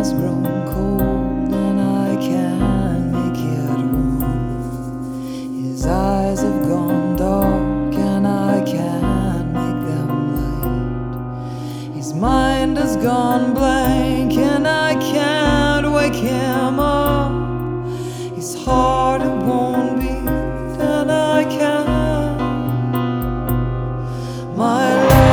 has grown cold and I can't make it warm. His eyes have gone dark and I can't make them light. His mind has gone blank and I can't wake him up. His heart, it won't beat and I can't. My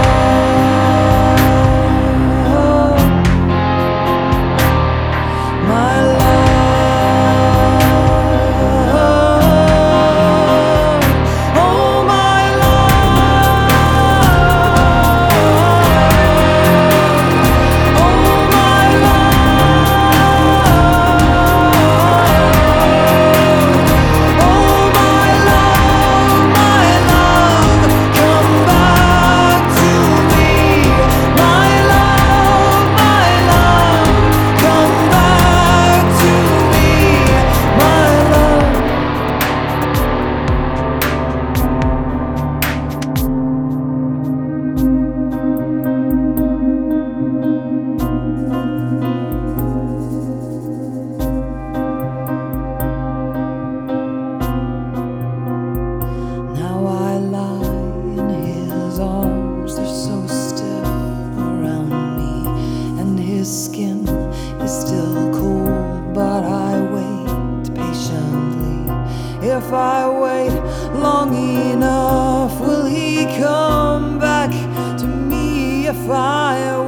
skin is still cold, but I wait patiently. If I wait long enough, will he come back to me? If I